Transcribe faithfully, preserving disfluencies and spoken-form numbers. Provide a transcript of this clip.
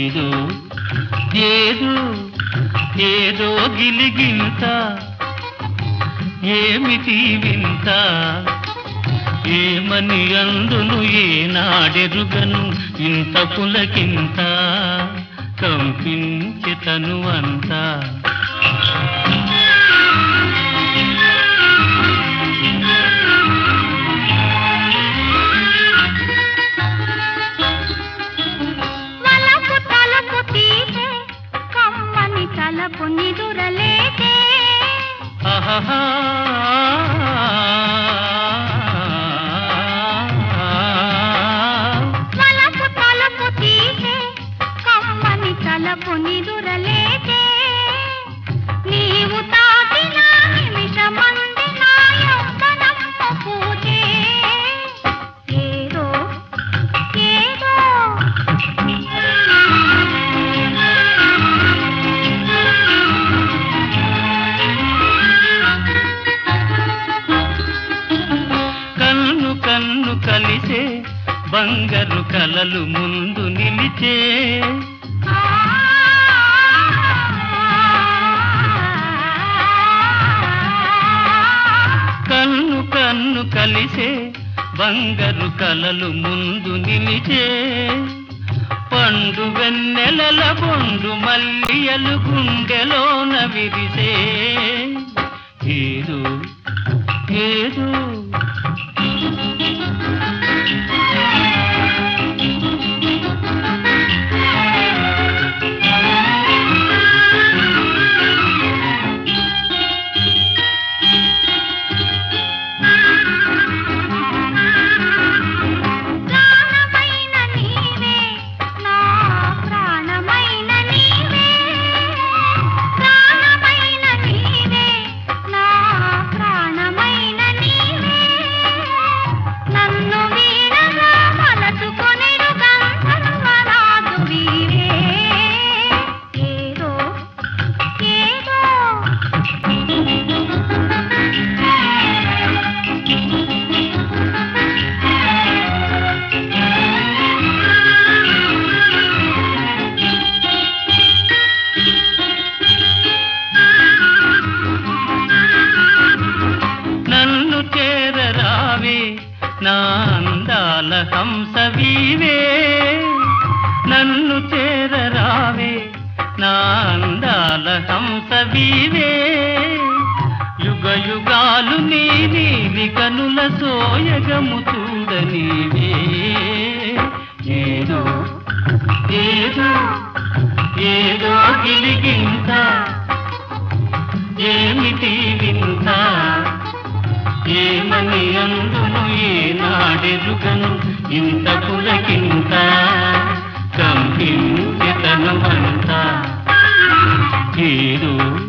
ఏదో ఏదో ఏదో గిలిగింత ఏమిటి వింత ఏమని అందును ఏనాడెరుగను ఇంత పులకింత కంపించి తనువంతా తలపు నిదురలేదే ఆహా తలపు తలపు తీసే కమ్మని తలపు నిదురలేదే నీవు తాకిన నిమిషమంది నా యవ్వనము పూజే ఏదో ఏదో కన్ను కలిసే బంగారు కలలు ముందు నిలిచే కన్ను కన్ను కలిసే బంగారు కలలు ముందు నిలిచే పండు వెన్నెలల బొండు మల్లియలు గుండెలోన విరిసే ఏదో ఏదో నా అందాల హంసవీవే నన్ను చేరరావే నా అందాల హంసవీవే యుగ యుగాలు నీ నీలి కనుల సోయగము చూడనీవే ఏదో ఏదో ఏదో గిలిగింత ఏమిటి వింత ఏమని అందును ఏనాడెరుగను ఇంత పులకింత కంపించి తనువంతా ఏదో